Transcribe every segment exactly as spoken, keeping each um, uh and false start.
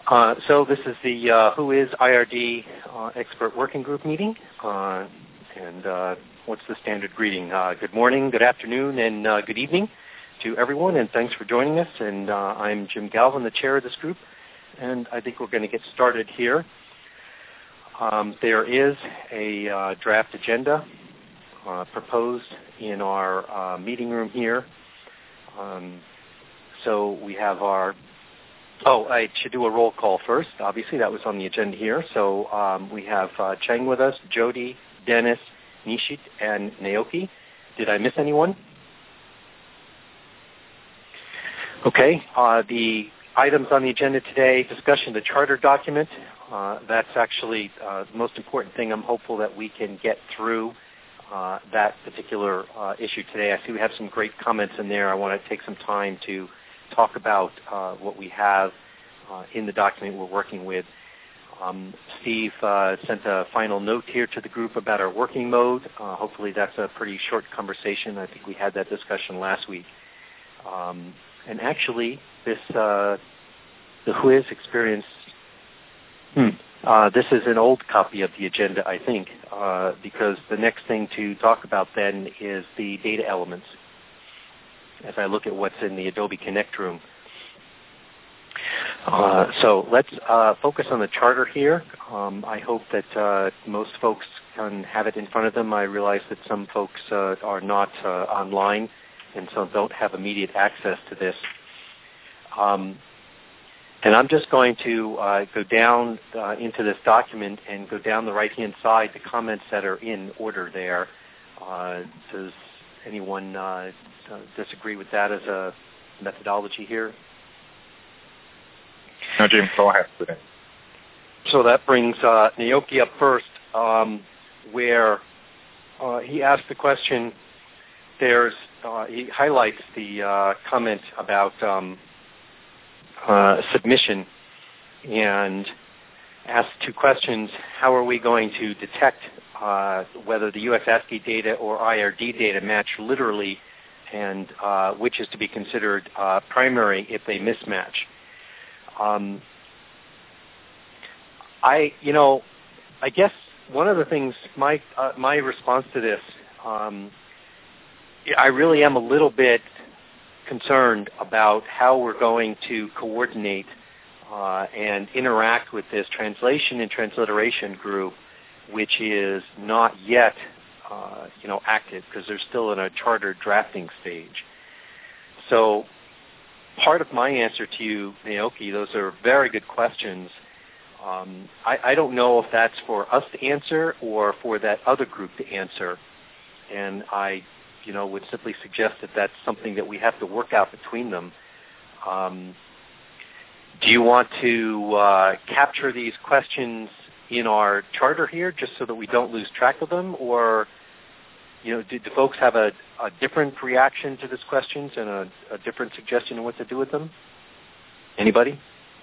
Uh, so this is the uh, Who is I R D uh, Expert Working Group meeting. Uh, and uh, what's the standard greeting? Uh, good morning, good afternoon, and uh, good evening to everyone, and thanks for joining us. And uh, I'm Jim Galvin, the chair of this group, and I think we're going to get started here. Um, there is a uh, draft agenda uh, proposed in our uh, meeting room here. Um, so we have our, oh, I should do a roll call first. Obviously, that was on the agenda here. So um, we have uh, Cheng with us, Jody, Dennis, Nishit, and Naoki. Did I miss anyone? Okay. Uh, the items on the agenda today, discussion of the charter document. Uh, that's actually uh, the most important thing. I'm hopeful that we can get through uh, that particular uh, issue today. I see we have some great comments in there. I want to take some time to talk about uh, what we have uh, in the document we're working with. Um, Steve uh, sent a final note here to the group about our working mode. Uh, hopefully that's a pretty short conversation. I think we had that discussion last week. Um, and actually, this uh, the Who is experience, hmm, uh, this is an old copy of the agenda, I think, uh, because the next thing to talk about then is the data elements, as I look at what's in the Adobe Connect room. Uh, so let's uh, focus on the charter here. Um, I hope that uh, most folks can have it in front of them. I realize that some folks uh, are not uh, online and so don't have immediate access to this. Um, and I'm just going to uh, go down uh, into this document and go down the right-hand side, the comments that are in order there. Uh, does anyone uh, disagree with that as a methodology here? No, Jim, go ahead with it. So that brings uh, Naoki up first, um, where uh, he asked the question. There's uh, he highlights the uh, comment about um, uh, submission and asks two questions. How are we going to detect uh, whether the U S ASCII data or I R D data match literally, and uh, which is to be considered uh, primary if they mismatch? Um, I, you know, I guess one of the things, my uh, my response to this, um, I really am a little bit concerned about how we're going to coordinate uh, and interact with this translation and transliteration group, which is not yet, uh, you know, active because they're still in a charter drafting stage. So part of my answer to you, Naoki, those are very good questions. Um, I, I don't know if that's for us to answer or for that other group to answer. And I, you know, would simply suggest that that's something that we have to work out between them. Um, do you want to uh, capture these questions in our charter here just so that we don't lose track of them? Or, you know, do, do folks have a, a different reaction to these questions and a, a different suggestion on what to do with them? Anybody?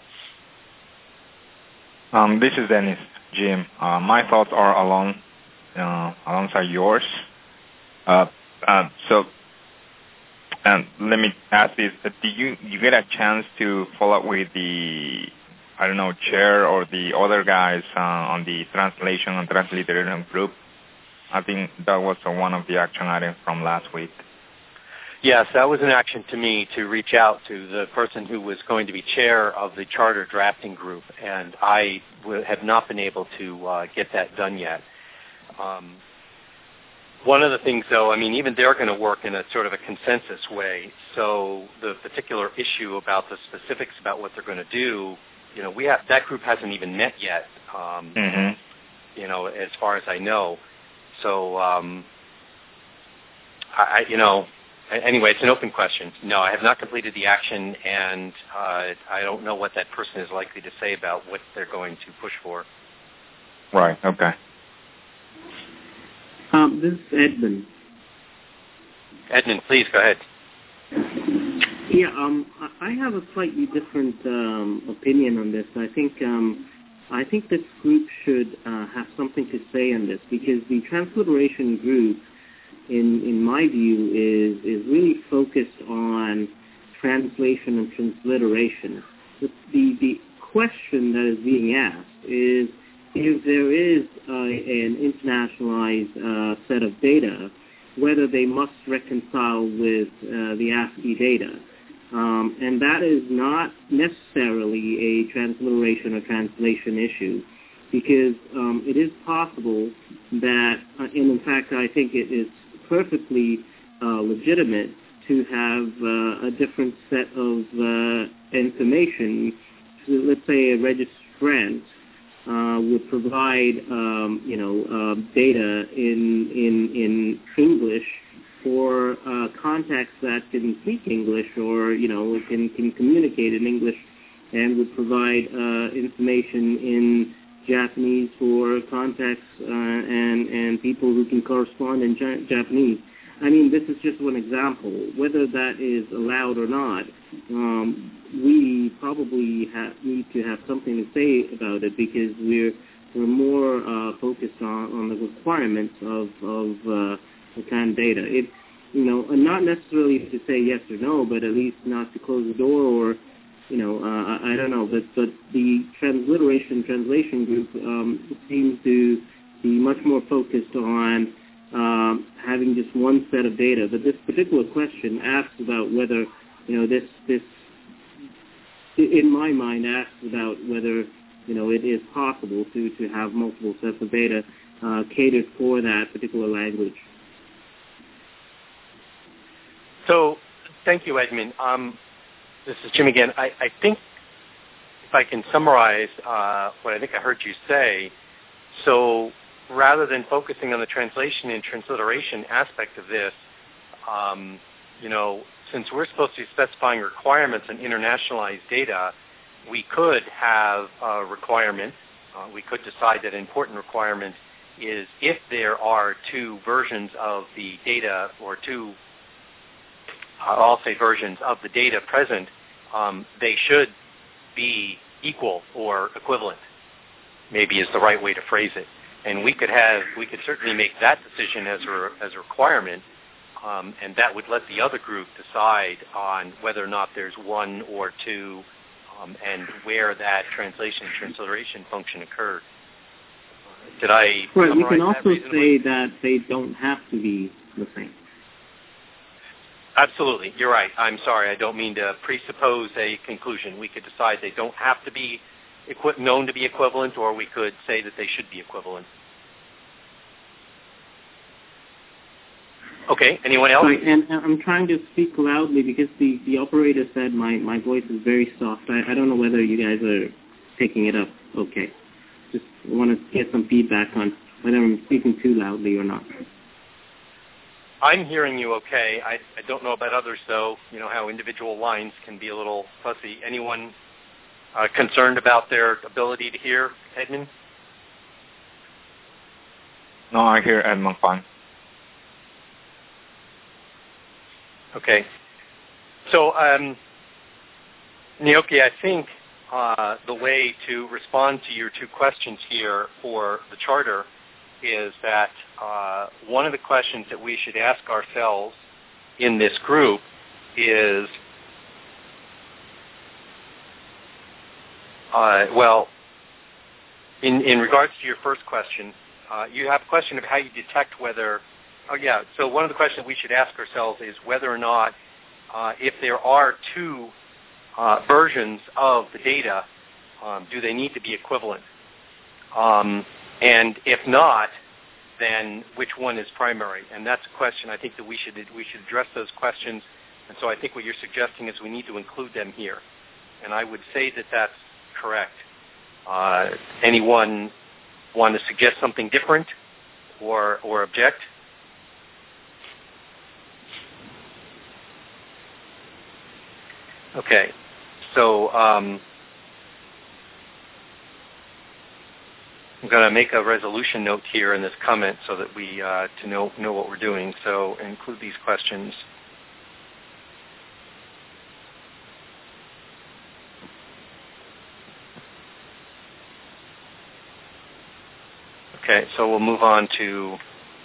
Um, this is Dennis, Jim. Uh, my thoughts are along uh, alongside yours. Uh, uh, so, um, let me ask this: uh, Did you you get a chance to follow up with the, I don't know, chair or the other guys uh, on the translation and transliteration group? I think that was uh, one of the action items from last week. Yes, that was an action to me to reach out to the person who was going to be chair of the charter drafting group, and I w- have not been able to uh, get that done yet. Um, one of the things, though, I mean, even they're going to work in a sort of a consensus way, so the particular issue about the specifics about what they're going to do, you know, we have, that group hasn't even met yet, um, mm-hmm. you know, as far as I know. So, um, I, you know, anyway, it's an open question. No, I have not completed the action, and uh, I don't know what that person is likely to say about what they're going to push for. Right, okay. Um, this is Edmund. Edmund, please, go ahead. Yeah, um, I have a slightly different um, opinion on this. I think um, I think this group should uh, have something to say on this, because the transliteration group, in in my view, is is really focused on translation and transliteration. The the, the question that is being asked is if there is uh, an internationalized uh, set of data, whether they must reconcile with uh, the ASCII data. Um, and that is not necessarily a transliteration or translation issue, because um, it is possible that, uh, and in fact I think it is perfectly uh, legitimate to have uh, a different set of uh, information. So let's say a registrant uh, would provide, um, you know, uh, data in in in English for uh, contacts that can speak English or, you know, can can communicate in English, and would provide uh, information in Japanese for contacts uh, and and people who can correspond in ja- Japanese. I mean, this is just one example. Whether that is allowed or not, um, we probably have, need to have something to say about it, because we're we're more uh, focused on, on the requirements of of uh, the kind of data. It, you know, not necessarily to say yes or no, but at least not to close the door, or, you know, uh, I, I don't know. But but the transliteration translation group um, seems to be much more focused on Um, having just one set of data. But this particular question asks about whether, you know, this, this, in my mind, asks about whether, you know, it is possible to, to have multiple sets of data uh, catered for that particular language. So, thank you, Edmund. Um, this is Jim again. I, I think if I can summarize uh, what I think I heard you say, so rather than focusing on the translation and transliteration aspect of this, um, you know, since we're supposed to be specifying requirements on internationalized data, we could have a requirement. Uh, we could decide that an important requirement is if there are two versions of the data, or two, uh, I'll say versions of the data present, um, they should be equal or equivalent, maybe is the right way to phrase it. And we could have, we could certainly make that decision as a, as a requirement, um, and that would let the other group decide on whether or not there's one or two, um, and where that translation and transliteration function occurred. Did I Right. summarize We can that also reasonably? say that they don't have to be the same. Absolutely, you're right. I'm sorry, I don't mean to presuppose a conclusion. We could decide they don't have to be Equi- known to be equivalent, or we could say that they should be equivalent. Okay, anyone else? Sorry, and I'm trying to speak loudly because the, the operator said my, my voice is very soft. I, I don't know whether you guys are picking it up okay. Just want to get some feedback on whether I'm speaking too loudly or not. I'm hearing you okay. I, I don't know about others, though. You know how individual lines can be a little fussy. Anyone Uh, concerned about their ability to hear, Edmund? No, I hear Edmund fine. Okay. So, um, Naoki, I think uh, the way to respond to your two questions here for the charter is that uh, one of the questions that we should ask ourselves in this group is, Uh, well, in, in regards to your first question, uh, you have a question of how you detect whether, oh yeah, so one of the questions we should ask ourselves is whether or not, uh, if there are two uh, versions of the data, um, do they need to be equivalent? Um, and if not, then which one is primary? And that's a question I think that we should we should address those questions. And so I think what you're suggesting is we need to include them here. And I would say that that's correct. Uh, anyone want to suggest something different or or object? Okay, so um, I'm going to make a resolution note here in this comment so that we uh, to know know what we're doing. So include these questions. Okay, so we'll move on to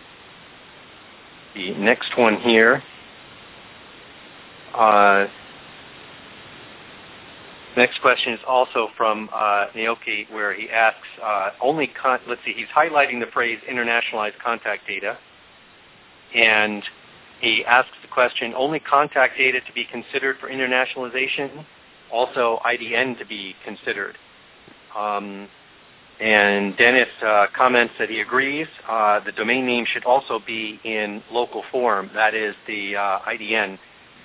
the next one here. Uh, next question is also from uh, Naoki, where he asks, uh, only, con- let's see, he's highlighting the phrase internationalized contact data, and he asks the question, only contact data to be considered for internationalization, also I D N to be considered. Um, and Dennis uh, comments that he agrees. Uh, the domain name should also be in local form, that is the uh, I D N.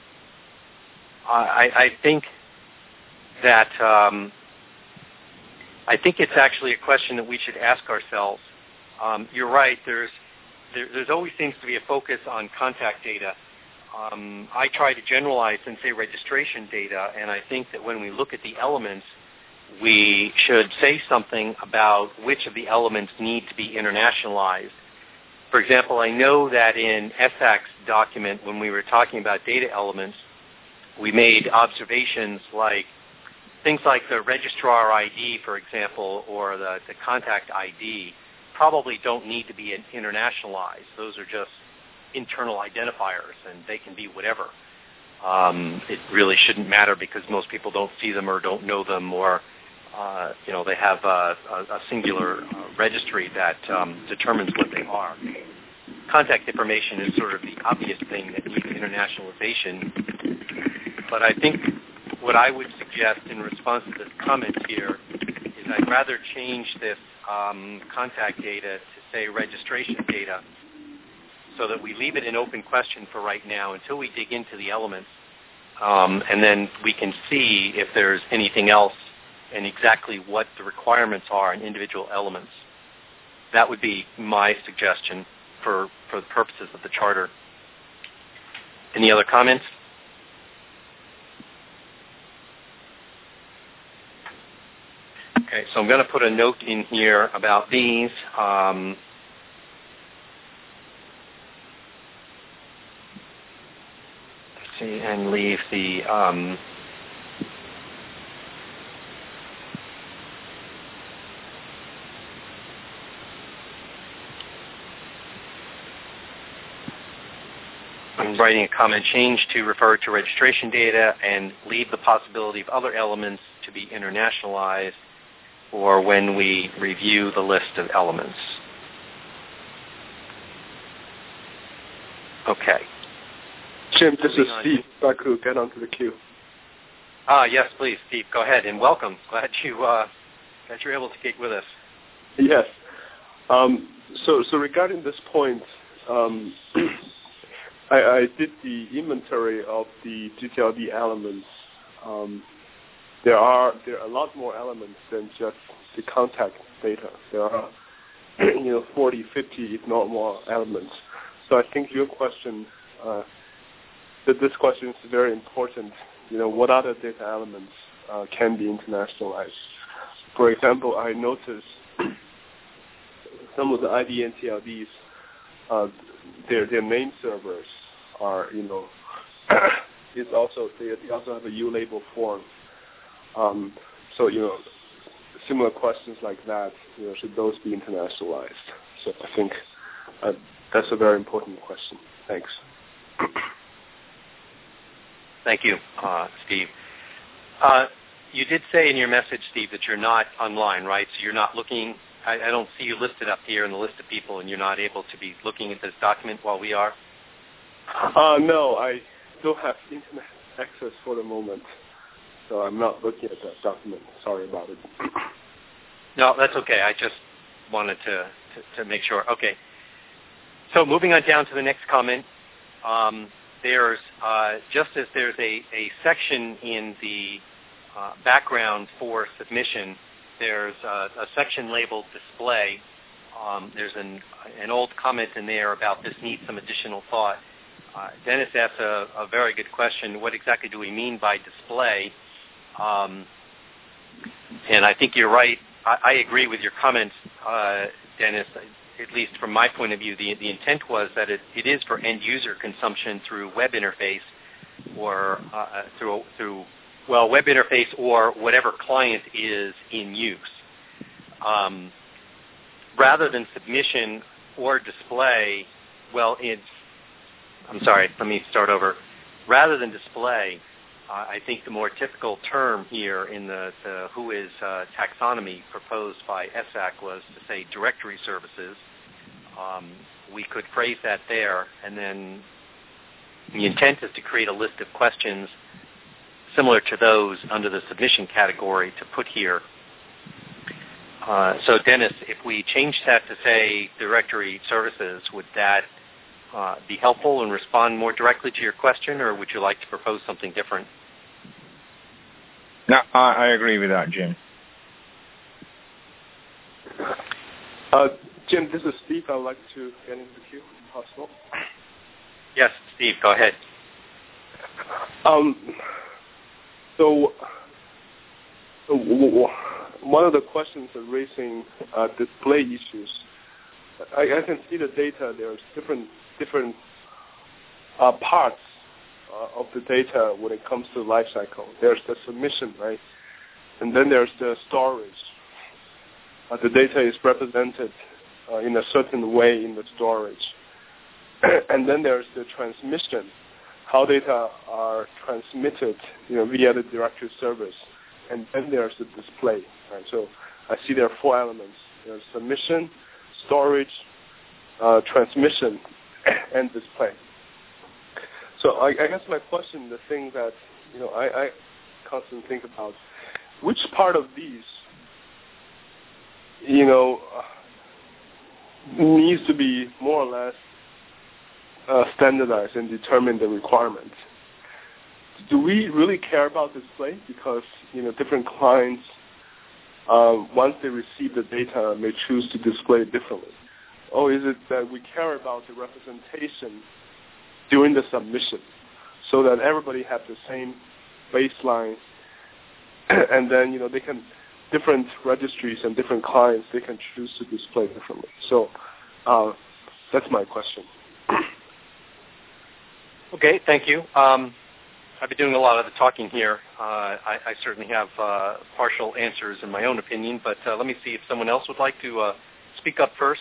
I, I think that um, I think it's actually a question that we should ask ourselves. Um, you're right. There's there, there's always seems to be a focus on contact data. Um, I try to generalize and say registration data, and I think that when we look at the elements, we should say something about which of the elements need to be internationalized. For example, I know that in S A C's document, when we were talking about data elements, we made observations like things like the registrar I D, for example, or the, the contact I D probably don't need to be internationalized. Those are just internal identifiers, and they can be whatever. Um, it really shouldn't matter because most people don't see them or don't know them, or uh, you know they have a, a, a singular uh, registry that um, determines what they are. Contact information is sort of the obvious thing that needs internationalization. But I think what I would suggest in response to this comment here is I'd rather change this um, contact data to say registration data, so that we leave it an open question for right now until we dig into the elements, um, and then we can see if there's anything else and exactly what the requirements are in individual elements. That would be my suggestion for, for the purposes of the charter. Any other comments? Okay, so I'm going to put a note in here about these. Um, let's see, and leave the um, I'm writing a comment change to refer to registration data and leave the possibility of other elements to be internationalized, or when we review the list of elements. Okay. Jim, this is Steve. If I could get onto the queue. Ah, yes, please, Steve. Go ahead, and welcome. Glad you uh, glad you're able to get with us. Yes. Um, so, so regarding this point, um, I, I did the inventory of the G T L D elements. Um, There are there are a lot more elements than just the contact data. There are, you know, forty, fifty, if not more elements. So I think your question, uh, that this question is very important. You know, what other data elements uh, can be internationalized? For example, I noticed some of the I D N T L Ds, uh, their their name servers are, you know, it's also they, they also have a U label form. Um, so, you know, similar questions like that, you know, should those be internationalized? So I think uh, that's a very important question. Thanks. Thank you, uh, Steve. Uh, you did say in your message, Steve, that you're not online, right? So you're not looking, I, I don't see you listed up here in the list of people, and you're not able to be looking at this document while we are? Uh, no, I don't have internet access for the moment. So I'm not looking at that document. Sorry about it. No, that's okay. I just wanted to, to, to make sure. Okay. So moving on down to the next comment, um, there's, uh, just as there's a, a section in the uh, background for submission, there's a, a section labeled display. Um, there's an, an old comment in there about this needs some additional thought. Uh, Dennis asked a, a very good question. What exactly do we mean by display? Um, and I think you're right. I, I agree with your comments, uh, Dennis. At least from my point of view, the, the intent was that it, it is for end-user consumption through web interface or uh, through, through, well, web interface or whatever client is in use. Um, rather than submission or display, well, it's, I'm sorry, let me start over. Rather than display, Uh, I think the more typical term here in the, the WHOIS uh, taxonomy proposed by E S A C was to say directory services. Um, we could phrase that there, and then the intent is to create a list of questions similar to those under the submission category to put here. Uh, so, Dennis, if we change that to say directory services, would that uh, be helpful and respond more directly to your question, or would you like to propose something different? No, I, I agree with that, Jim. Uh, Jim, this is Steve. I would like to get into the queue, if possible. Yes, Steve, go ahead. Um, so, so one of the questions are raising uh, display issues. I, I can see the data. There's different different uh, parts uh, of the data when it comes to life cycle. There's the submission, right? And then there's the storage. Uh, the data is represented uh, in a certain way in the storage. And then there's the transmission, how data are transmitted, you know, via the directory service. And then there's the display, right? So I see there are four elements. There's submission, storage, uh, transmission, and display. So I, I guess my question, the thing that, you know, I, I constantly think about, which part of these, you know, uh, needs to be more or less uh, standardized and determine the requirements? Do we really care about display? Because, you know, different clients, um, once they receive the data, may choose to display it differently. Or is it that we care about the representation during the submission so that everybody has the same baseline, and then, you know, they can, different registries and different clients, they can choose to display differently. So uh, that's my question. Okay, thank you. Um, I've been doing a lot of the talking here. Uh, I, I certainly have uh, partial answers in my own opinion, but uh, let me see if someone else would like to uh, speak up first.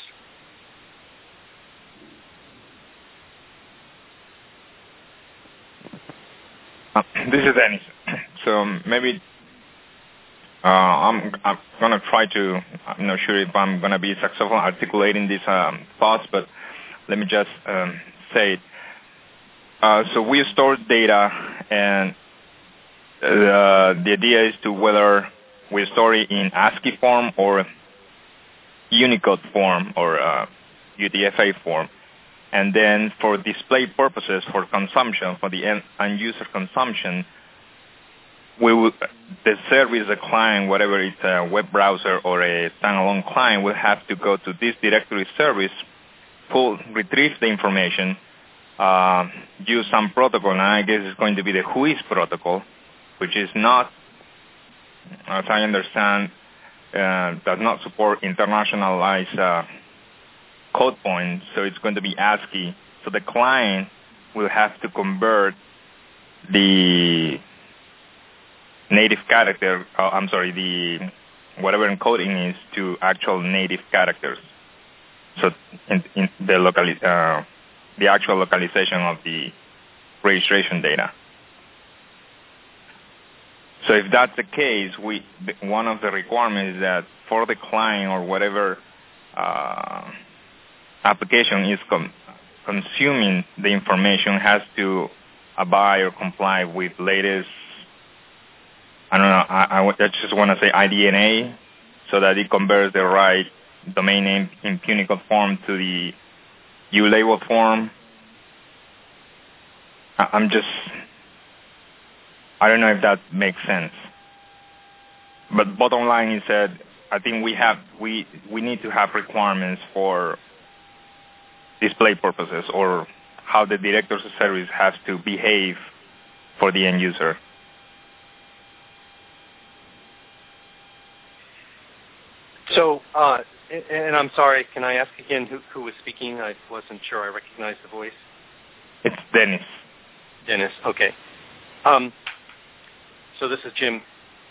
Uh, this is Dennis. So maybe uh, I'm, I'm going to try to, I'm not sure if I'm going to be successful articulating these um, thoughts, but let me just um, say it. Uh, so we store data, and uh, the idea is to whether we store it in ASCII form or Unicode form or uh, U T F A form. And then for display purposes, for consumption, for the end, end user consumption, we will, the service, the client, whatever it's a web browser or a standalone client, will have to go to this directory service, pull, retrieve the information, uh, use some protocol, and I guess it's going to be the WHOIS protocol, which is not, as I understand, uh, does not support internationalized uh, code point, so it's going to be ASCII. So the client will have to convert the native character, uh, I'm sorry, the whatever encoding is to actual native characters. So in, in the locali- uh, the actual localization of the registration data. So if that's the case, we one of the requirements is that for the client or whatever uh, application is com- consuming the information has to abide or comply with latest, I don't know, I, I, I just want to say I D N A, so that it converts the right domain name in Unicode form to the U label form. I, I'm just, I don't know if that makes sense. But bottom line is that I think we have, we, we need to have requirements for display purposes, or how the directors of service has to behave for the end user. So, uh, and, and I'm sorry, can I ask again who, who was speaking? I wasn't sure I recognized the voice. It's Dennis. Dennis, okay. Um, so this is Jim.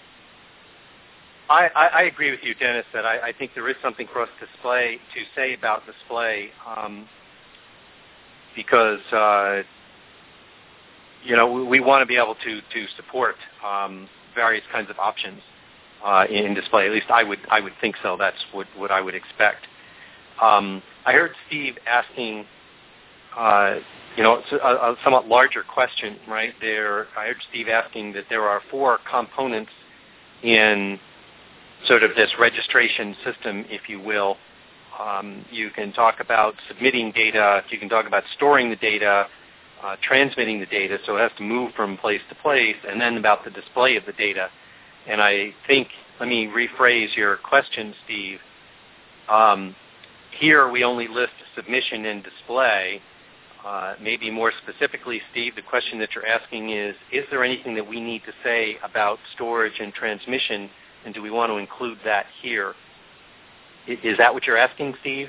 I, I, I agree with you, Dennis, that I, I think there is something for us display to say about display. Um, because uh, you know, we, we want to be able to to support um, various kinds of options uh, in display. At least I would I would think so. That's what, what I would expect. Um, I heard Steve asking, uh, you know, it's a, a somewhat larger question, right? There, I heard Steve asking that there are four components in sort of this registration system, if you will. Um, you can talk about submitting data. You can talk about storing the data, uh, transmitting the data, so it has to move from place to place, and then about the display of the data. And I think, let me rephrase your question, Steve. Um, here we only list submission and display. Uh, maybe more specifically, Steve, the question that you're asking is, is there anything that we need to say about storage and transmission, and do we want to include that here? Is that what you're asking, Steve?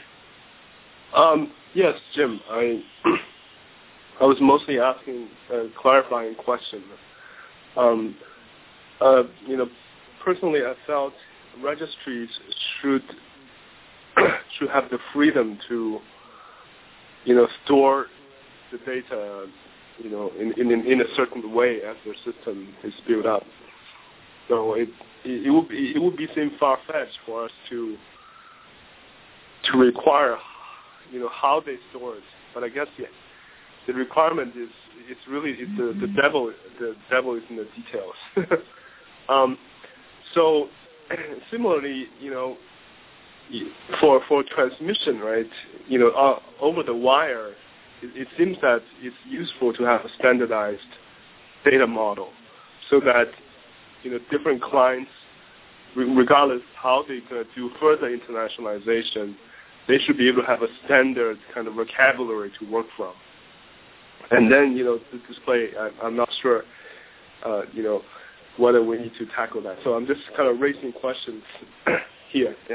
Um, yes, Jim. I I was mostly asking a clarifying question. Um, uh, you know, personally, I felt registries should should have the freedom to, you know, store the data, you know, in in in a certain way as their system is built up. So it it, it would be it would be seem far fetched for us to. to require, you know, how they store it. But I guess yeah, the requirement is it's really it's the, the devil the devil is in the details. um, so similarly, you know, for for transmission, right? You know, uh, over the wire, it, it seems that it's useful to have a standardized data model, so that you know different clients, regardless how they're going to do further internationalization, they should be able to have a standard kind of vocabulary to work from. And then, you know, the display, I, I'm not sure, uh, you know, whether we need to tackle that. So I'm just kind of raising questions here. Yeah.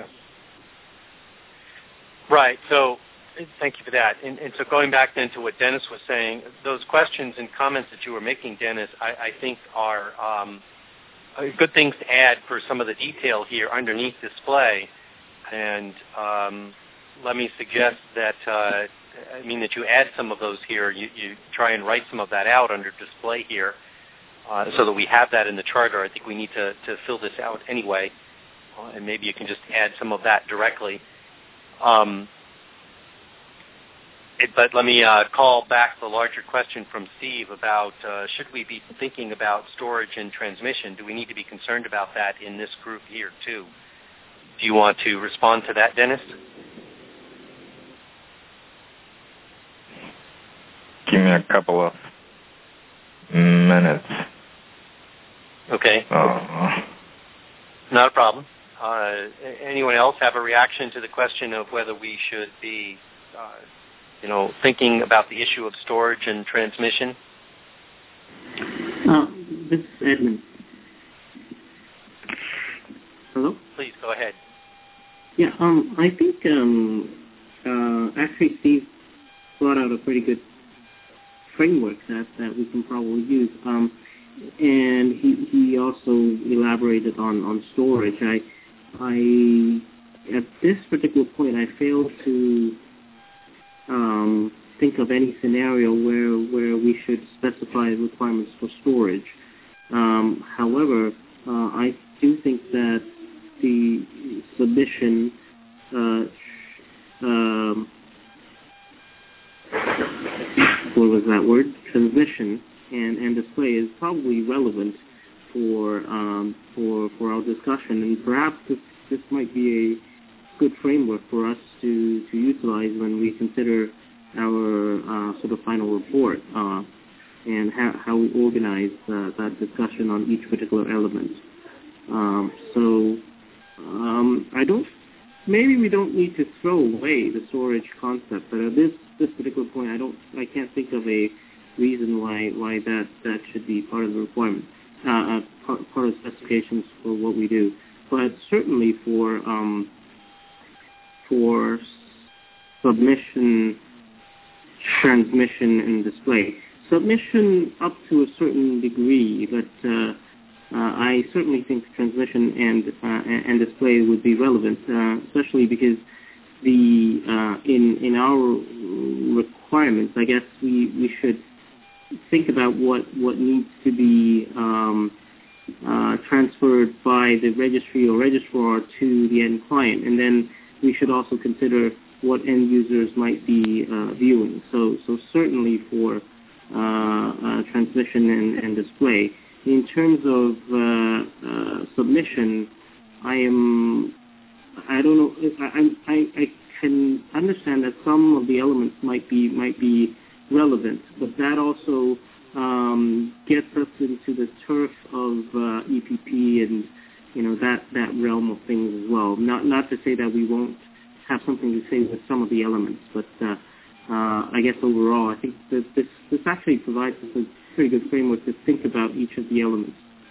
Right. So thank you for that. And, and so going back then to what Dennis was saying, those questions and comments that you were making, Dennis, I, I think are um, good things to add for some of the detail here underneath display. And um, let me suggest that, uh, I mean, that you add some of those here. You, you try and write some of that out under display here uh, so that we have that in the charter. I think we need to, to fill this out anyway, uh, and maybe you can just add some of that directly. Um, it, but let me uh, call back the larger question from Steve about uh, should we be thinking about storage and transmission? Do we need to be concerned about that in this group here too? Do you want to respond to that, Dennis? Give me a couple of minutes. Okay. Uh, Not a problem. Uh, anyone else have a reaction to the question of whether we should be, uh, you know, thinking about the issue of storage and transmission? Uh, this is Edmund. Hello? Please go ahead. Yeah, um, I think um, uh, actually Steve brought out a pretty good framework that, that we can probably use. Um, and he he also elaborated on, on storage. I I at this particular point I fail to um, think of any scenario where where we should specify requirements for storage. Um, however, uh, I do think that the submission uh, um, what was that word? Transmission and, and display is probably relevant for um, for for our discussion, and perhaps this, this might be a good framework for us to, to utilize when we consider our uh, sort of final report uh, and how, how we organize uh, that discussion on each particular element. Um, so um, I don't. Maybe we don't need to throw away the storage concept, but at this this particular point, I don't. I can't think of a reason why why that, that should be part of the requirement, uh, uh, part, part of the specifications for what we do. But certainly for um, for submission, transmission, and display. Submission up to a certain degree, but uh, uh, I certainly think transmission and uh, and display would be relevant, uh, especially because the uh, in in our requirements, I guess we we should think about what, what needs to be um, uh, transferred by the registry or registrar to the end client. And then we should also consider what end users might be uh, viewing. So, so certainly for uh, uh, transmission and, and display. In terms of uh, uh, submission, I am, I don't know, I, I, I can understand that some of the elements might be might be relevant, but that also um, gets us into the turf of uh, E P P and you know that, that realm of things as well. Not not to say that we won't have something to say with some of the elements, but uh, uh, I guess overall, I think that this this actually provides us a pretty good framework to think about each of the elements.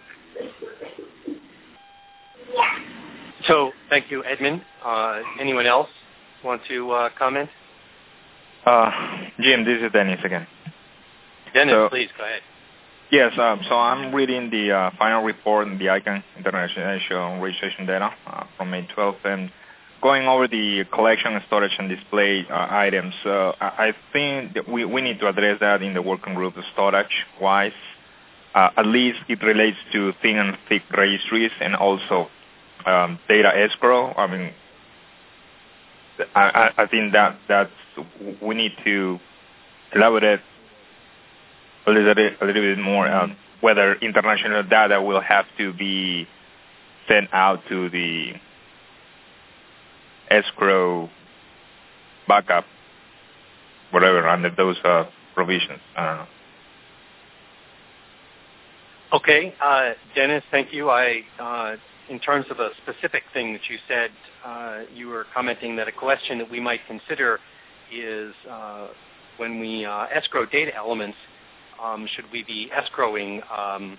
So, thank you, Edmund. Uh, anyone else want to uh, comment? Uh, Jim, this is Dennis again. Dennis, so, please, go ahead. Yes, um, so I'm reading the uh, final report on the ICANN International Registration Data uh, from May twelfth, and going over the collection, storage, and display uh, items. Uh, I think that we, we need to address that in the working group storage-wise. Uh, at least it relates to thin and thick registries and also um, data escrow. I mean, I, I think that that's, we need to elaborate a little bit, a little bit more on whether international data will have to be sent out to the escrow backup, whatever, under those uh, provisions. I don't know. Okay, uh, Dennis, thank you. I, uh, in terms of a specific thing that you said, uh, you were commenting that a question that we might consider is uh, when we uh, escrow data elements, um, should we be escrowing um,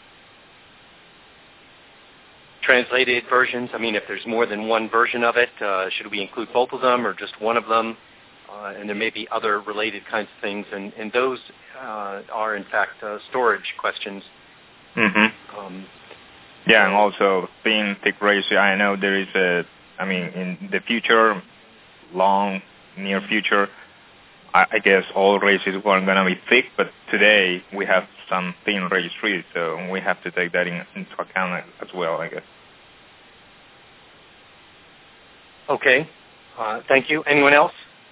translated versions? I mean, if there's more than one version of it, uh, should we include both of them or just one of them? Uh, and there may be other related kinds of things, and, and those uh, are, in fact, uh, storage questions. Mm-hmm. Um, yeah, and also thin, thick registry. I know there is a, I mean, in the future, long, near future, I, I guess all registries are going to be thick, but today we have some thin registries, so we have to take that in, into account as well, I guess. Okay. Uh, thank you. Anyone else?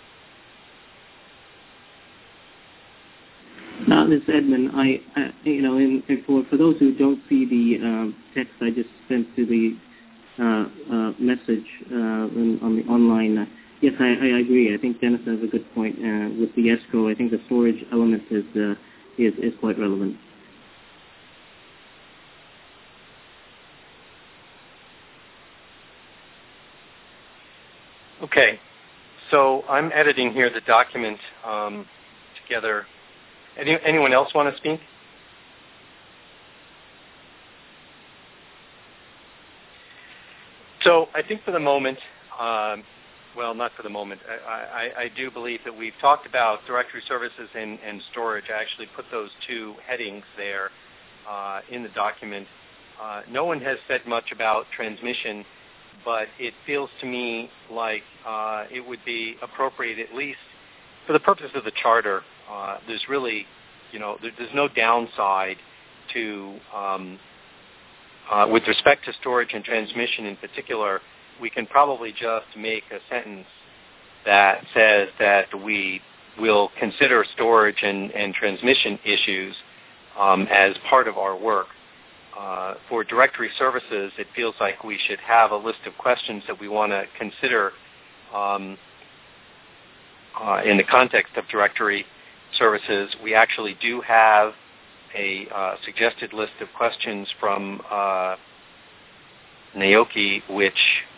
No, this is Edmund. I, I you know, in, for for those who don't see the uh, text I just sent to the uh, uh, message uh, in, on the online, uh, yes, I, I agree. I think Dennis has a good point uh, with the escrow. I think the storage element is uh, is is quite relevant. Okay, so I'm editing here the document um, together. Any, anyone else want to speak? So I think for the moment, um, well, not for the moment, I, I, I do believe that we've talked about directory services and, and storage. I actually put those two headings there uh, in the document. Uh, no one has said much about transmission, but it feels to me like uh, it would be appropriate, at least for the purpose of the charter. Uh, there's really, you know, there, there's no downside to, um, uh, with respect to storage and transmission in particular, we can probably just make a sentence that says that we will consider storage and, and transmission issues um, as part of our work. Uh, for directory services, it feels like we should have a list of questions that we want to consider um, uh, in the context of directory services. We actually do have a uh, suggested list of questions from uh, Naoki, which,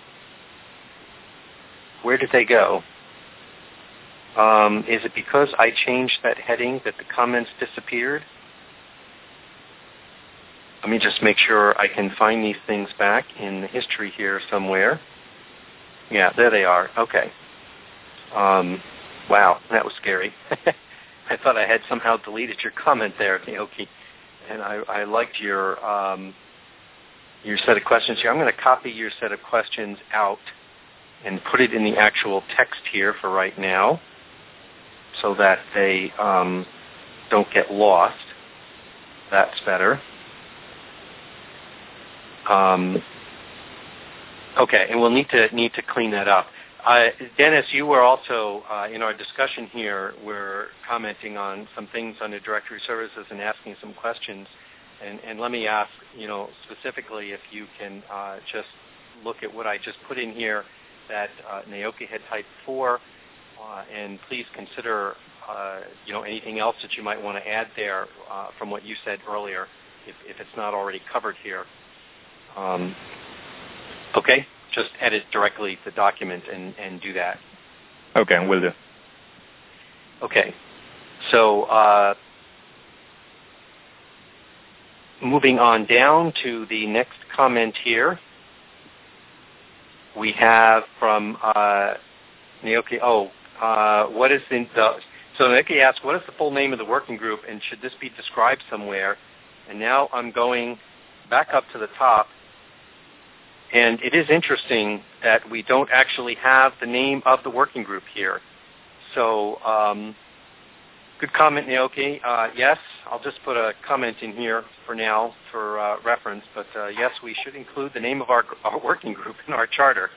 where did they go? Um, is it because I changed that heading that the comments disappeared? Let me just make sure I can find these things back in the history here somewhere. Yeah, there they are. Okay. Um, wow, that was scary. I thought I had somehow deleted your comment there, Naoki, and I, I liked your um, your set of questions here. I'm going to copy your set of questions out and put it in the actual text here for right now so that they um, don't get lost. That's better. Um, okay, and we'll need to need to clean that up. Uh, Dennis, you were also, uh, in our discussion here, were commenting on some things under directory services and asking some questions. And, and let me ask, you know, specifically if you can uh, just look at what I just put in here that uh, Naoki had typed for, uh, and please consider, uh, you know, anything else that you might want to add there uh, from what you said earlier, if, if it's not already covered here. Um, okay? Just edit directly the document and, and do that. Okay, will do. Okay. So uh, moving on down to the next comment here, we have from uh, Naoki, oh, uh, what is the, the, so Naoki asks, what is the full name of the working group, and should this be described somewhere? And now I'm going back up to the top. And it is interesting that we don't actually have the name of the working group here. So um, good comment, Naoki. Uh, yes, I'll just put a comment in here for now for uh, reference. But uh, yes, we should include the name of our, our working group in our charter.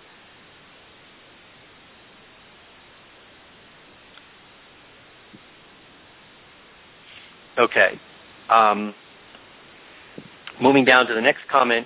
Okay. Um, moving down to the next comment.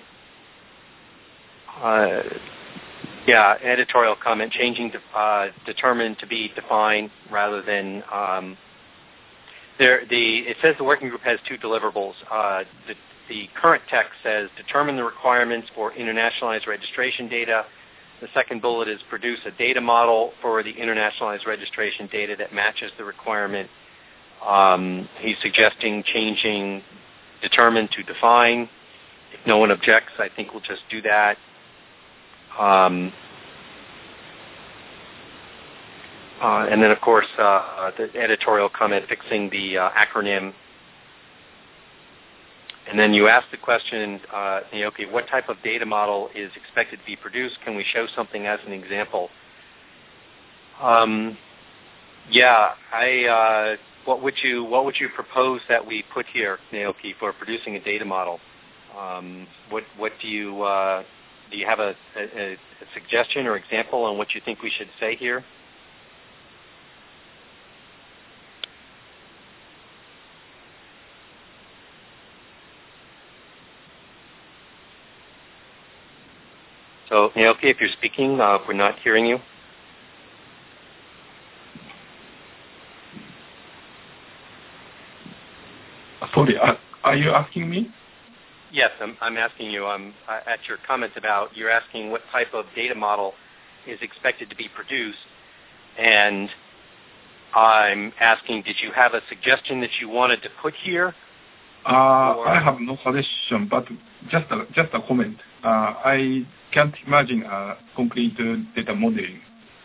Uh, yeah, editorial comment, changing to, uh, determined to be defined rather than, um, there, the, it says the working group has two deliverables. Uh, the, the current text says determine the requirements for internationalized registration data. The second bullet is produce a data model for the internationalized registration data that matches the requirement. Um, he's suggesting changing determine to define. If no one objects, I think we'll just do that. Um, uh, and then, of course, uh, the editorial comment fixing the uh, acronym. And then you asked the question, uh, Naoki, what type of data model is expected to be produced? Can we show something as an example? Um, yeah, I. Uh, what would you What would you propose that we put here, Naoki, for producing a data model? Um, what What do you uh, Do you have a, a, a suggestion or example on what you think we should say here? So, Naoki, if you're speaking, uh, we're not hearing you. Sorry, are, are you asking me? Yes, I'm, I'm asking you. Um, at your comment about, you're asking what type of data model is expected to be produced, and I'm asking, did you have a suggestion that you wanted to put here? Uh, I have no suggestion, but just a, just a comment. Uh, I can't imagine a complete uh, data modeling.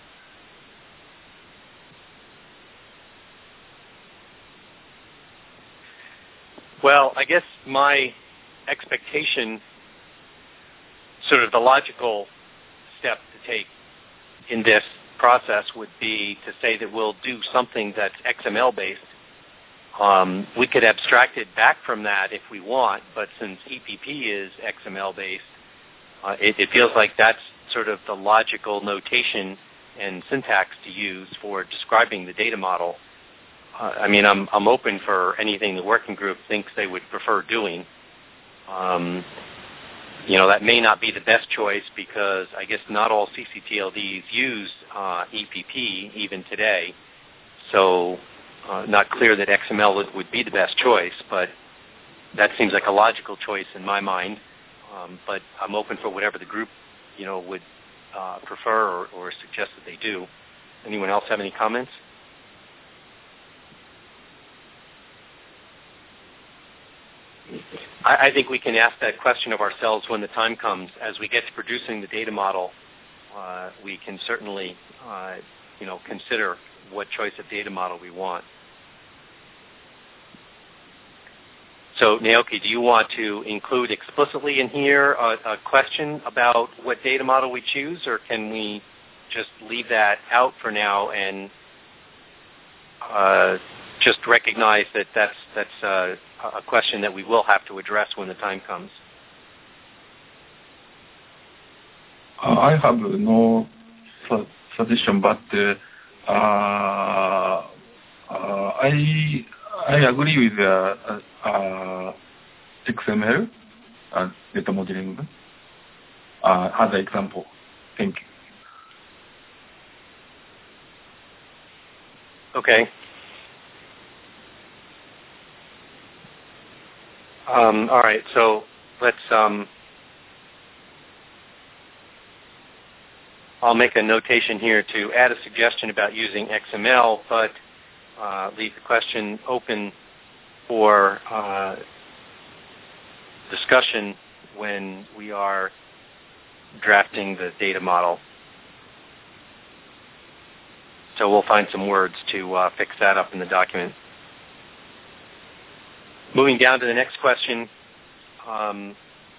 Well, I guess my expectation, sort of the logical step to take in this process would be to say that we'll do something that's X M L-based. Um, we could abstract it back from that if we want, but since E P P is X M L-based, uh, it, it feels like that's sort of the logical notation and syntax to use for describing the data model. Uh, I mean, I'm, I'm open for anything the working group thinks they would prefer doing. Um, you know, that may not be the best choice because I guess not all C C T L Ds use uh, E P P even today. So uh, not clear that X M L would, would be the best choice, but that seems like a logical choice in my mind. Um, but I'm open for whatever the group, you know, would uh, prefer or, or suggest that they do. Anyone else have any comments? I, I think we can ask that question of ourselves when the time comes. As we get to producing the data model, uh, we can certainly, uh, you know, consider what choice of data model we want. So, Naoki, do you want to include explicitly in here a, a question about what data model we choose, or can we just leave that out for now and uh, just recognize that that's that's uh, a question that we will have to address when the time comes. Uh, I have no su- suggestion, but uh, uh, uh, I I agree with uh, uh, X M L uh, data modeling uh, as an example. Thank you. Okay. Um, all right. So let's. Um, I'll make a notation here to add a suggestion about using X M L, but uh, leave the question open for uh, discussion when we are drafting the data model. So we'll find some words to uh, fix that up in the document. Moving down to the next question. Um,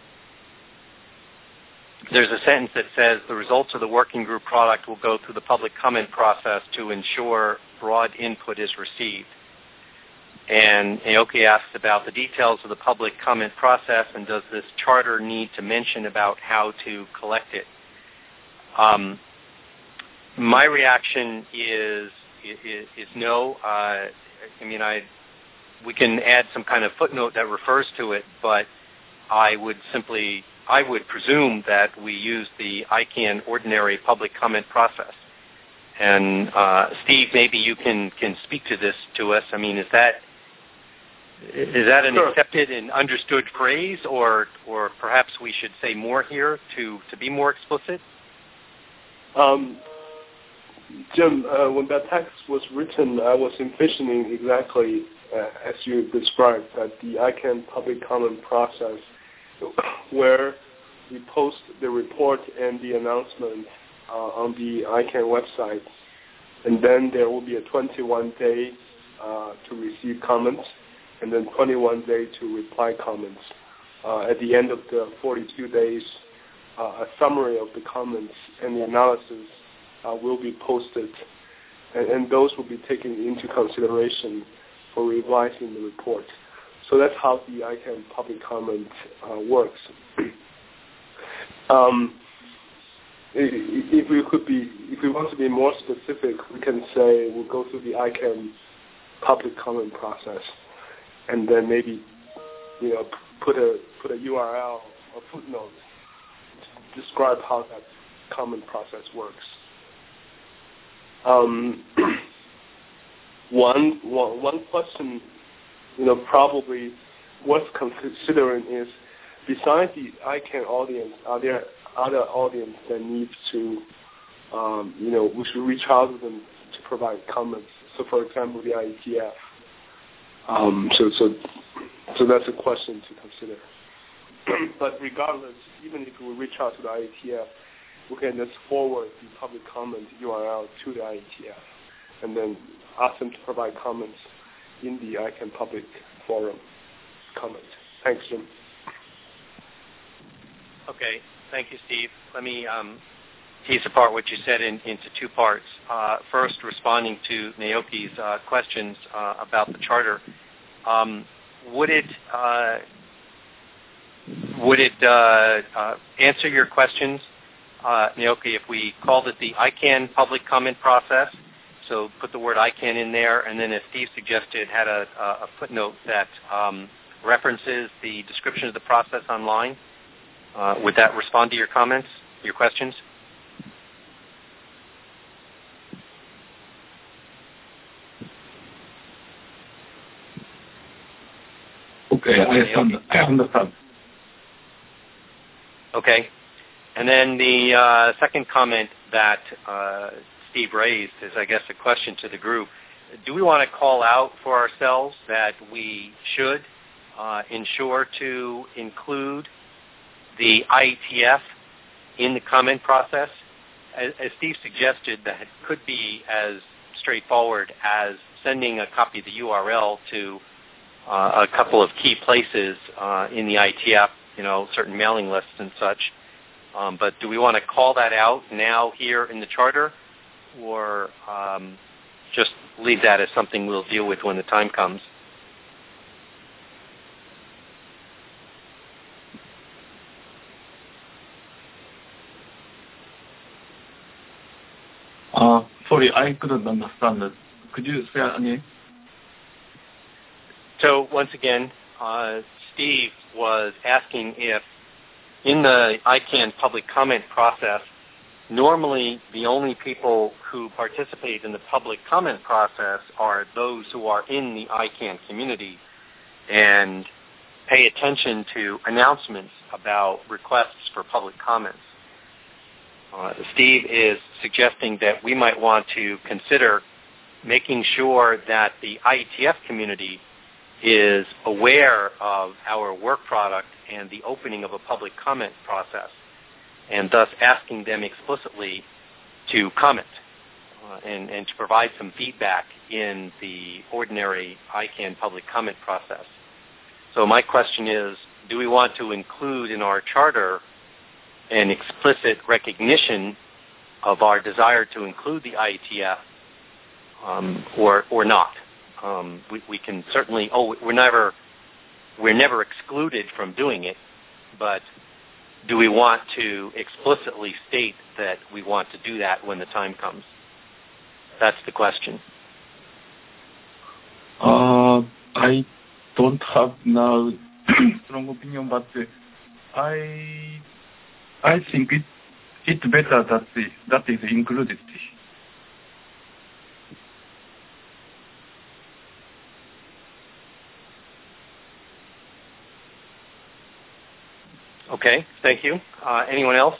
There's a sentence that says the results of the working group product will go through the public comment process to ensure broad input is received. And Naoki asks about the details of the public comment process, and does this charter need to mention about how to collect it? Um, my reaction is is, is no. Uh, I mean, I we can add some kind of footnote that refers to it, but I would simply I would presume that we use the I CANN ordinary public comment process. And uh, Steve, maybe you can, can speak to this to us. I mean, is that is that an Sure. accepted and understood phrase, or or perhaps we should say more here to, to be more explicit? Um, Jim, uh, when that text was written, I was envisioning exactly uh, as you described, that the I CANN public comment process, where we post the report and the announcement uh, on the I CANN website, and then there will be a twenty-one day uh, to receive comments, and then twenty-one day to reply comments. Uh, at the end of the forty-two days, uh, a summary of the comments and the analysis uh, will be posted, and, and those will be taken into consideration for revising the report. So that's how the I CANN public comment uh, works. um, if we could be, if we want to be more specific, we can say we'll go through the I CANN public comment process, and then maybe, you know, put a put a U R L or footnote to describe how that comment process works. Um, one, one one question, you know, probably worth considering is, besides the I CANN audience, are there other audience that needs to, um, you know, we should reach out to them to provide comments? So, for example, the I E T F. Um, so, so, so that's a question to consider. But regardless, even if we reach out to the I E T F, we can just forward the public comment U R L to the I E T F, and then ask them to provide comments in the I CANN public forum comment. Thanks, Jim. Okay. Thank you, Steve. Let me um, tease apart what you said in, into two parts. Uh, first, responding to Naoki's uh, questions uh, about the charter. Um, would it uh, would it uh, uh, answer your questions, uh, Naoki, if we called it the I CANN public comment process? So put the word I CANN in there, and then, as Steve suggested, had a, a footnote that um, references the description of the process online. Uh, would that respond to your comments, your questions? Okay, I understand. Okay. And then the uh, second comment that uh, Steve raised is, I guess, a question to the group. Do we want to call out for ourselves that we should uh, ensure to include the I E T F in the comment process? As, as Steve suggested, that it could be as straightforward as sending a copy of the U R L to uh, a couple of key places uh, in the I E T F, you know, certain mailing lists and such. Um, but do we want to call that out now here in the charter, or um, just leave that as something we'll deal with when the time comes? Uh, sorry, I couldn't understand that. Could you say it again? So once again, uh, Steve was asking if in the I CANN public comment process, normally the only people who participate in the public comment process are those who are in the I CANN community and pay attention to announcements about requests for public comments. Uh, Steve is suggesting that we might want to consider making sure that the I E T F community is aware of our work product and the opening of a public comment process, and thus asking them explicitly to comment uh, and, and to provide some feedback in the ordinary I CANN public comment process. So my question is, do we want to include in our charter an explicit recognition of our desire to include the I E T F um, or, or not? Um, we, we can certainly, oh, we're never, we're never excluded from doing it, but do we want to explicitly state that we want to do that when the time comes? That's the question. Uh, I don't have now strong opinion, but uh, I I think it it's better that the, that is included. Okay, thank you. Uh, anyone else?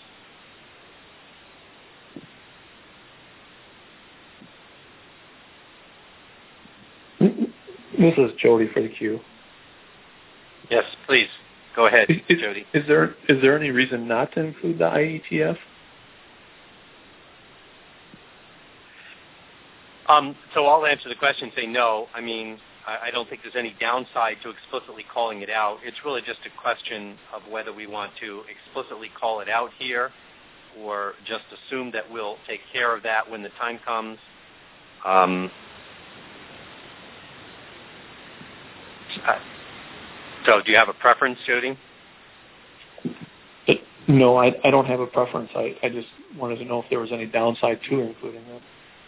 This is Jody for the queue. Yes, please. Go ahead, is, is, Jody. Is there is there any reason not to include the I E T F? Um, so I'll answer the question and say no. I mean, I, I don't think there's any downside to explicitly calling it out. It's really just a question of whether we want to explicitly call it out here or just assume that we'll take care of that when the time comes. Um, so do you have a preference, Jody? No, I, I don't have a preference. I, I just wanted to know if there was any downside to including that.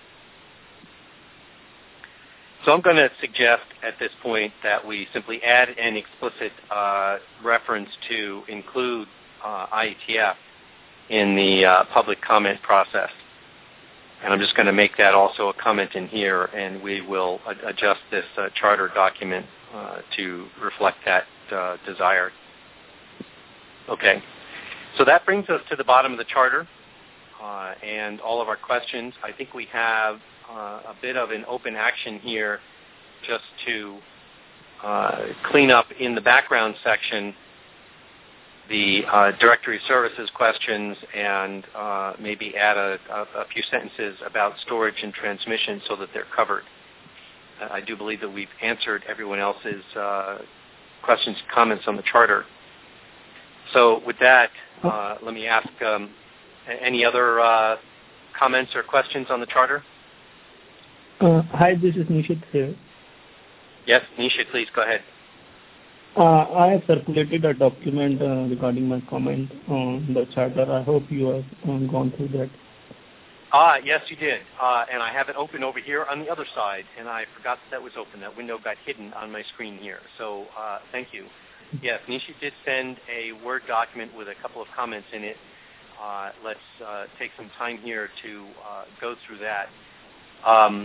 So I'm going to suggest at this point that we simply add an explicit uh, reference to include uh, I E T F in the uh, public comment process. And I'm just going to make that also a comment in here, and we will ad- adjust this uh, charter document uh, to reflect that uh, desire. Okay. So that brings us to the bottom of the charter uh, and all of our questions. I think we have Uh, a bit of an open action here just to uh, clean up in the background section the uh, directory services questions and uh, maybe add a, a, a few sentences about storage and transmission so that they're covered. I do believe that we've answered everyone else's uh, questions and comments on the charter. So with that, uh, let me ask um, any other uh, comments or questions on the charter? Uh, hi, this is Nishit here. Yes, Nishit, please go ahead. Uh, I have circulated a document uh, regarding my comment on the charter. I hope you have um, gone through that. Ah, yes, you did. Uh, and I have it open over here on the other side, and I forgot that that was open. That window got hidden on my screen here. So uh, thank you. Yes, Nishit did send a Word document with a couple of comments in it. Uh, let's uh, take some time here to uh, go through that. Um,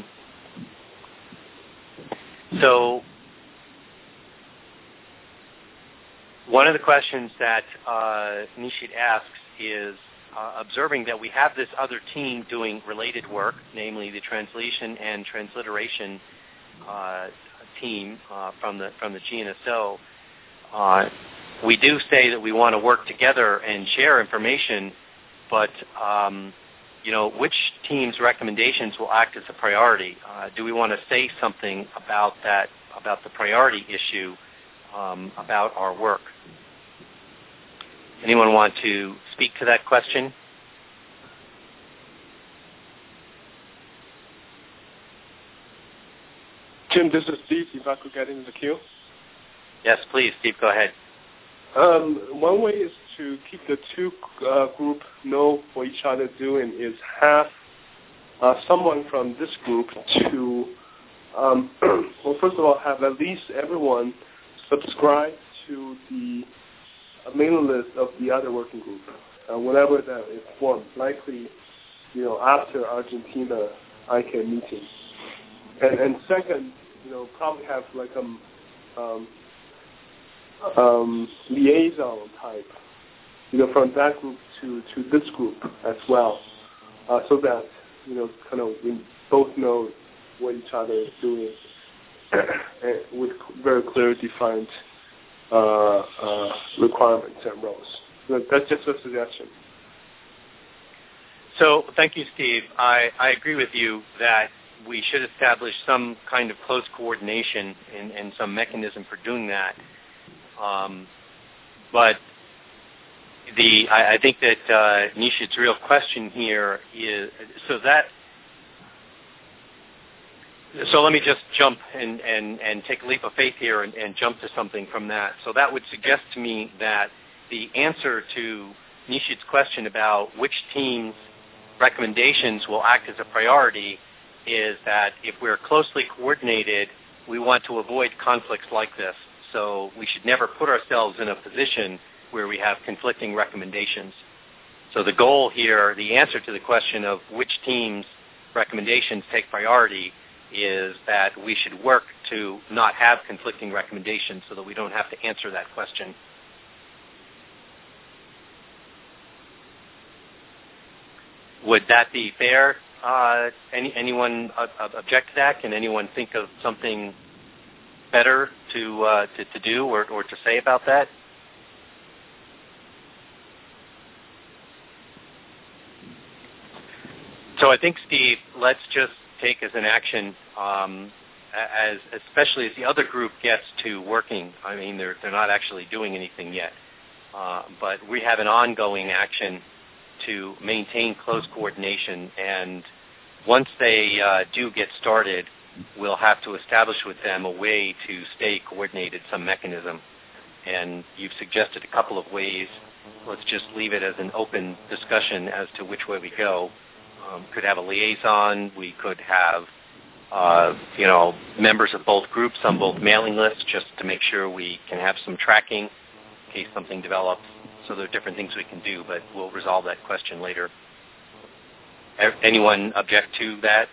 So one of the questions that uh, Nishit asks is, uh, observing that we have this other team doing related work, namely the translation and transliteration uh, team uh, from the from the G N S O, uh, we do say that we want to work together and share information, but um, you know, which team's recommendations will act as a priority? Uh, do we want to say something about that, about the priority issue, um, about our work? Anyone want to speak to that question? Tim, this is Steve. If I could get into the queue. Yes, please, Steve, go ahead. Um, one way is to keep the two uh, group know what each other doing is have uh, someone from this group to, um, well, first of all, have at least everyone subscribe to the mailing list of the other working group, uh, whenever that is formed, likely, you know, after Argentina I C A meeting. And, and second, you know, probably have like a um, um, liaison type, you know, from that group to, to this group as well, uh, so that, you know, kind of we both know what each other is doing with very clearly defined uh, uh, requirements and roles. So that's just a suggestion. So thank you, Steve. I, I agree with you that we should establish some kind of close coordination and, and some mechanism for doing that. Um, but the I, I think that uh, Nishit's real question here is, so that, so let me just jump and, and, and take a leap of faith here and, and jump to something from that. So that would suggest to me that the answer to Nishit's question about which team's recommendations will act as a priority is that if we're closely coordinated, we want to avoid conflicts like this. So we should never put ourselves in a position where we have conflicting recommendations. So the goal here, the answer to the question of which team's recommendations take priority is that we should work to not have conflicting recommendations so that we don't have to answer that question. Would that be fair? Uh, any, anyone uh, object to that? Can anyone think of something better to uh, to, to do or, or to say about that? So I think, Steve, let's just take as an action, um, as especially as the other group gets to working. I mean, they're they're not actually doing anything yet, uh, but we have an ongoing action to maintain close coordination, and once they uh, do get started, we'll have to establish with them a way to stay coordinated, some mechanism. And you've suggested a couple of ways. Let's just leave it as an open discussion as to which way we go. Um, could have a liaison. We could have, uh, you know, members of both groups on both mailing lists just to make sure we can have some tracking in case something develops. So there are different things we can do, but we'll resolve that question later. Anyone object to that?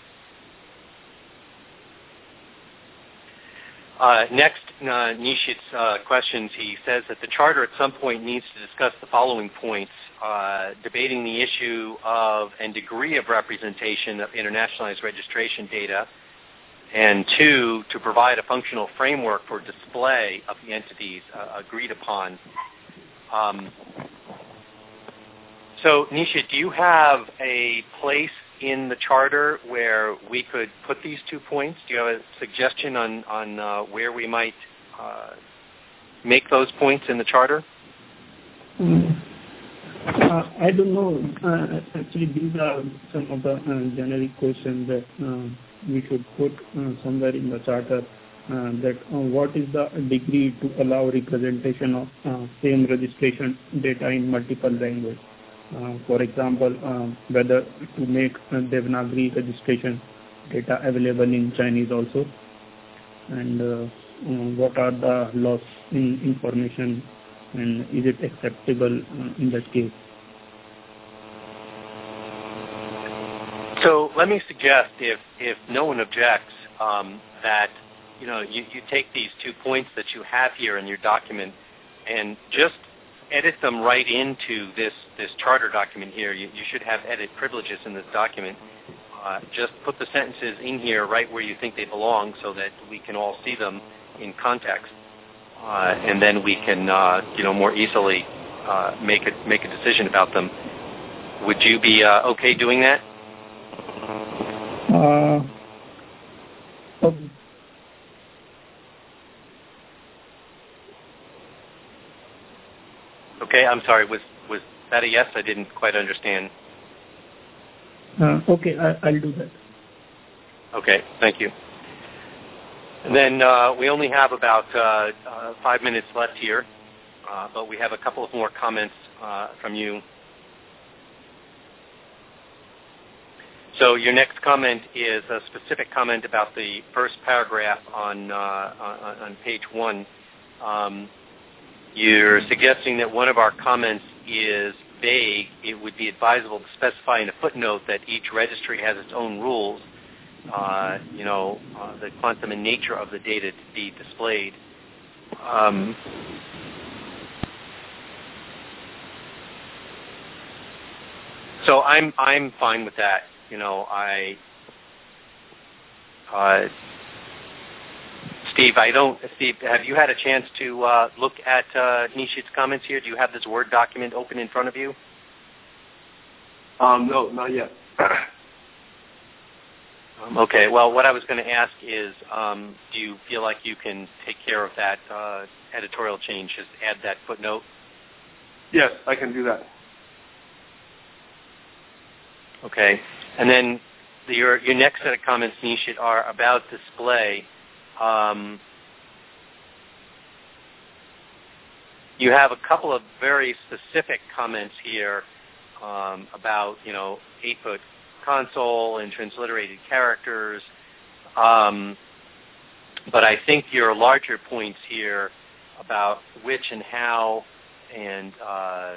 Uh, next, uh, Nishit's uh, questions, he says that the Charter at some point needs to discuss the following points, uh, debating the issue of and degree of representation of internationalized registration data, and two, to provide a functional framework for display of the entities uh, agreed upon. Um, so, Nishit, do you have a place in the Charter where we could put these two points? Do you have a suggestion on, on uh, where we might uh, make those points in the Charter? Mm. Uh, I don't know. Uh, actually, these are some of the uh, generic questions that uh, we should put uh, somewhere in the Charter. Uh, that uh, what is the degree to allow representation of uh, same registration data in multiple languages? Uh, for example, uh, whether to make uh, Devanagari registration data available in Chinese also, and uh, uh, what are the loss in information, and is it acceptable uh, in that case? So let me suggest, if if no one objects, um, that you know you, you take these two points that you have here in your document and just edit them right into this, this Charter document here. You, you should have edit privileges in this document. Uh, just put the sentences in here right where you think they belong so that we can all see them in context. Uh, and then we can, uh, you know, more easily uh, make, a, make a decision about them. Would you be uh, okay doing that? Uh, okay. Okay, I'm sorry. Was was that a yes? I didn't quite understand. Uh, okay, I, I'll do that. Okay, thank you. And then uh, we only have about uh, uh, five minutes left here, uh, but we have a couple of more comments uh, from you. So your next comment is a specific comment about the first paragraph on uh, on, on page one. Um, you're suggesting that one of our comments is vague. It would be advisable to specify in a footnote that each registry has its own rules, uh, you know, uh, the quantum and nature of the data to be displayed. Um, so I'm I'm fine with that. You know, I, uh, Steve, I don't, Steve, have you had a chance to uh, look at uh, Nishit's comments here? Do you have this Word document open in front of you? Um, no, not yet. um, okay, well, what I was going to ask is, um, do you feel like you can take care of that uh, editorial change, just add that footnote? Yes, I can do that. Okay. And then the, your, your next set of comments, Nishit, are about display. Um, you have a couple of very specific comments here um, about, you know, eight-foot console and transliterated characters. Um, but I think your larger points here about which and how and uh,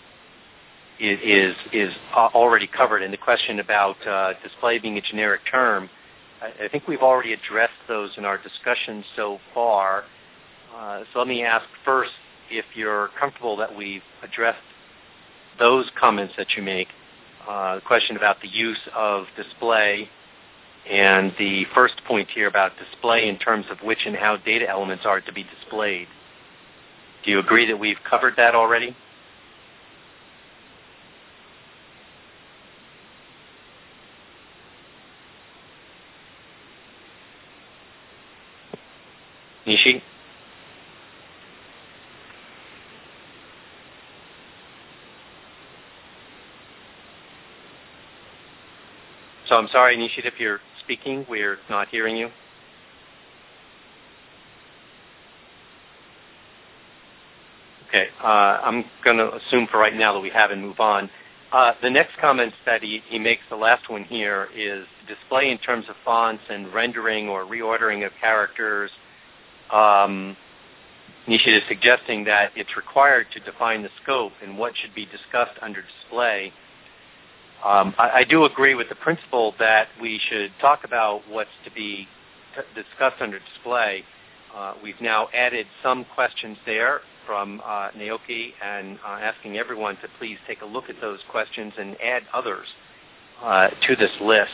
is is already covered. And the question about uh, display being a generic term, I, I think we've already addressed those in our discussion so far. Uh, so let me ask first if you're comfortable that we've addressed those comments that you make. Uh, the question about the use of display and the first point here about display in terms of which and how data elements are to be displayed. Do you agree that we've covered that already? Nishi? So I'm sorry, Nishit, if you're speaking, we're not hearing you. Okay, uh, I'm going to assume for right now that we have and move on. Uh, the next comment that he, he makes, the last one here, is display in terms of fonts and rendering or reordering of characters. Um, Nishit is suggesting that it's required to define the scope and what should be discussed under display. Um, I, I do agree with the principle that we should talk about what's to be t- discussed under display. Uh, we've now added some questions there from uh, Naoki and uh, asking everyone to please take a look at those questions and add others uh, to this list.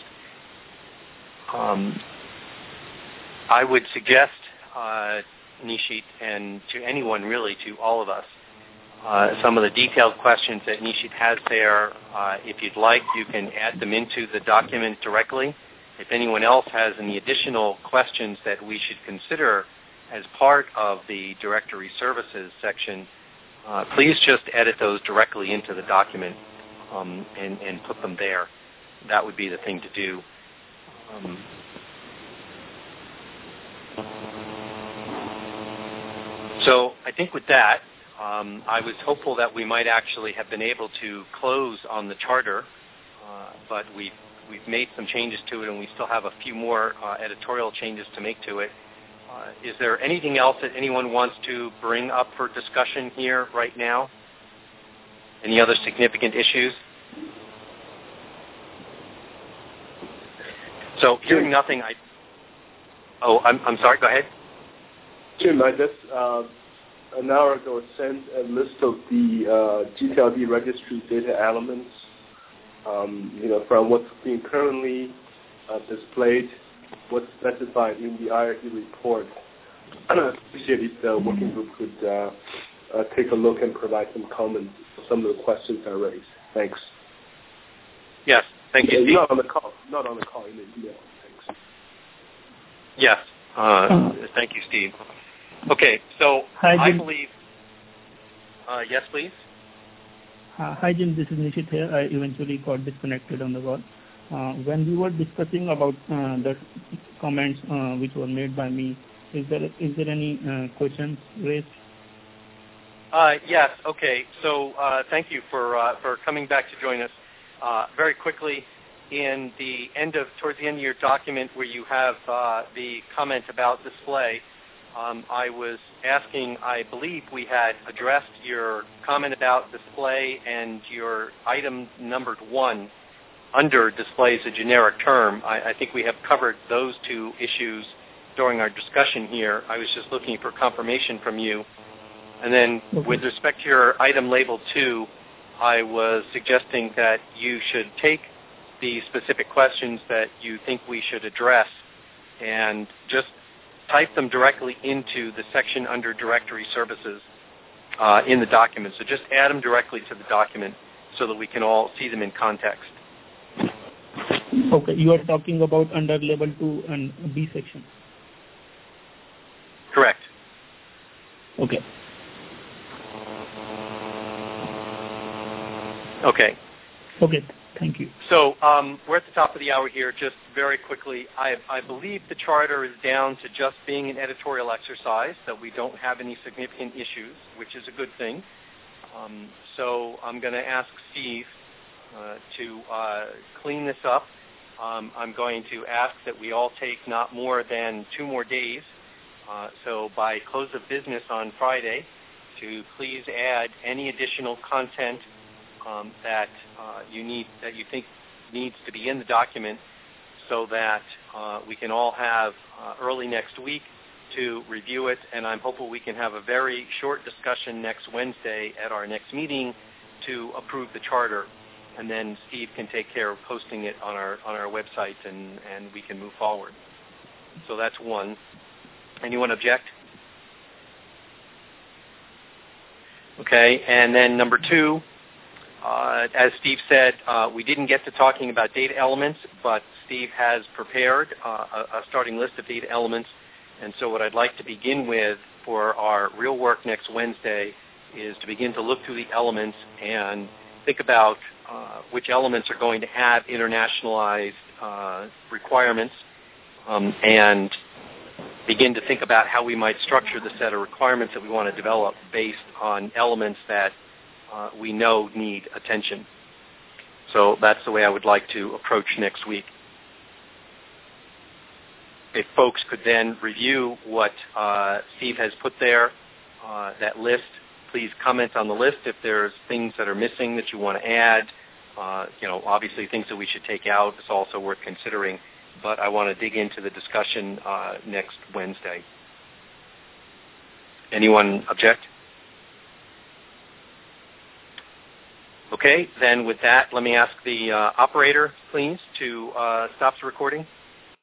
Um, I would suggest, uh, Nishit, and to anyone really, to all of us, uh, some of the detailed questions that Nishit has there. Uh, if you'd like, you can add them into the document directly. If anyone else has any additional questions that we should consider as part of the directory services section, uh, please just edit those directly into the document um, and, and put them there. That would be the thing to do. Um, so I think with that, um, I was hopeful that we might actually have been able to close on the charter, uh, but we've, we've made some changes to it, and we still have a few more uh, editorial changes to make to it. Uh, is there anything else that anyone wants to bring up for discussion here right now? Any other significant issues? So hearing nothing, I... Oh, I'm, I'm sorry, go ahead. Jim, I just uh, an hour ago sent a list of the uh, G T L D registry data elements, um, you know, from what's being currently uh, displayed, what's specified in the I R D report. I appreciate if the working group could uh, uh, take a look and provide some comments for some of the questions I raised. Thanks. Yes, thank you, Steve. Not on the call. Not on the call, in the email. Thanks. Yes, uh, thank you, Steve. Okay, so Hi, I Jim. believe... Uh, yes, please. Uh, hi, Jim. This is Nishit here. I eventually got disconnected on the call. Uh, when we were discussing about uh, the comments uh, which were made by me, is there is there any uh, questions raised? Uh, yes. Okay. So uh, thank you for uh, for coming back to join us. Uh, very quickly, in the end of, towards the end of your document where you have uh, the comment about display, um, I was asking, I believe we had addressed your comment about display and your item numbered one under display is a generic term. I, I think we have covered those two issues during our discussion here. I was just looking for confirmation from you. And then okay. with respect to your item labeled two, I was suggesting that you should take the specific questions that you think we should address and just type them directly into the section under directory services uh, in the document. So just add them directly to the document so that we can all see them in context. Okay, you are talking about under label two and B section. Correct. Okay. Okay. Okay, thank you. So um, we're at the top of the hour here. Just very quickly, I, I believe the charter is down to just being an editorial exercise, that we don't have any significant issues, which is a good thing. Um, so I'm going to ask Steve uh, to uh, clean this up. Um, I'm going to ask that we all take not more than two more days. Uh, so by close of business on Friday, to please add any additional content um, that uh, you need, that you think needs to be in the document, so that uh, we can all have uh, early next week to review it. And I'm hopeful we can have a very short discussion next Wednesday at our next meeting to approve the charter. And then Steve can take care of posting it on our on our website, and, and we can move forward. So that's one. Anyone object? Okay, and then number two, uh, as Steve said, uh, we didn't get to talking about data elements, but Steve has prepared uh, a, a starting list of data elements. And so what I'd like to begin with for our real work next Wednesday is to begin to look through the elements and think about uh, which elements are going to have internationalized uh, requirements, um, and begin to think about how we might structure the set of requirements that we want to develop based on elements that uh, we know need attention. So that's the way I would like to approach next week. If folks could then review what uh, Steve has put there, uh, that list, please comment on the list if there's things that are missing that you want to add. Uh, you know, obviously things that we should take out is also worth considering, but I want to dig into the discussion uh, next Wednesday. Anyone object? Okay, then with that, let me ask the uh, operator, please, to uh, stop the recording.